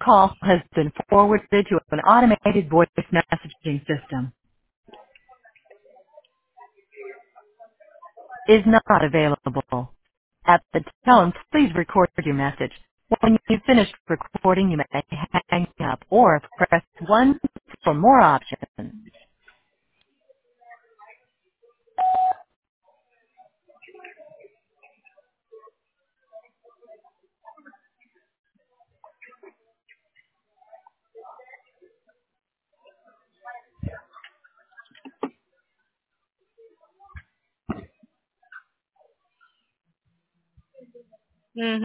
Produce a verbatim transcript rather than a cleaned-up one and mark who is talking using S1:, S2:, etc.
S1: call has been forwarded to an automated voice messaging system. Is not available. At the tone, please record your message. When you've finished recording, you may hang up or press one for more options.
S2: Mhm.